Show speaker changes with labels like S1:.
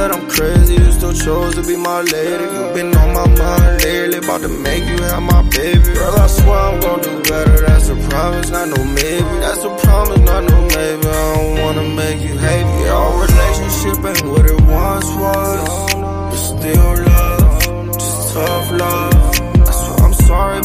S1: that I'm crazy, you still chose to be my lady. You been on my mind lately, about to make you have my baby. Girl, I swear I'm gon' do better, that's a promise, not no maybe. That's a promise, not no maybe, I don't wanna make you hate me. Our relationship ain't what it once was.